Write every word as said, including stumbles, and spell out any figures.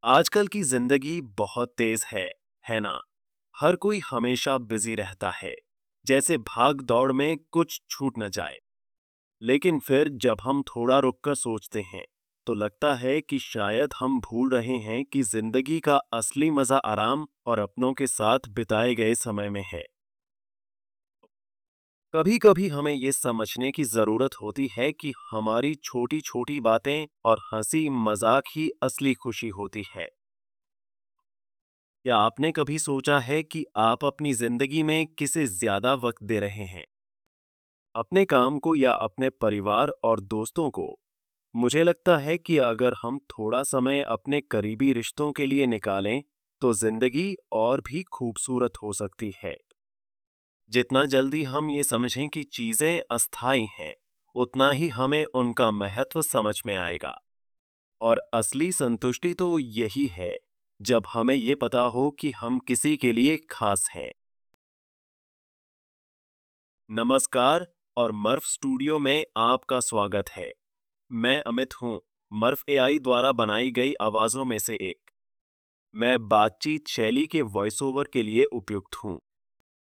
आजकल की जिंदगी बहुत तेज है है ना। हर कोई हमेशा बिजी रहता है, जैसे भाग दौड़ में कुछ छूट न जाए। लेकिन फिर जब हम थोड़ा रुककर सोचते हैं तो लगता है कि शायद हम भूल रहे हैं कि जिंदगी का असली मजा आराम और अपनों के साथ बिताए गए समय में है। कभी कभी हमें ये समझने की जरूरत होती है कि हमारी छोटी छोटी बातें और हंसी मजाक ही असली खुशी होती है। क्या आपने कभी सोचा है कि आप अपनी जिंदगी में किसे ज्यादा वक्त दे रहे हैं, अपने काम को या अपने परिवार और दोस्तों को? मुझे लगता है कि अगर हम थोड़ा समय अपने करीबी रिश्तों के लिए निकालें तो जिंदगी और भी खूबसूरत हो सकती है। जितना जल्दी हम ये समझें कि चीजें अस्थाई हैं, उतना ही हमें उनका महत्व समझ में आएगा। और असली संतुष्टि तो यही है, जब हमें ये पता हो कि हम किसी के लिए खास हैं। नमस्कार और मर्फ स्टूडियो में आपका स्वागत है। मैं अमित हूं, मर्फ एआई द्वारा बनाई गई आवाजों में से एक। मैं बातचीत शैली के वॉइस ओवर के लिए उपयुक्त हूं।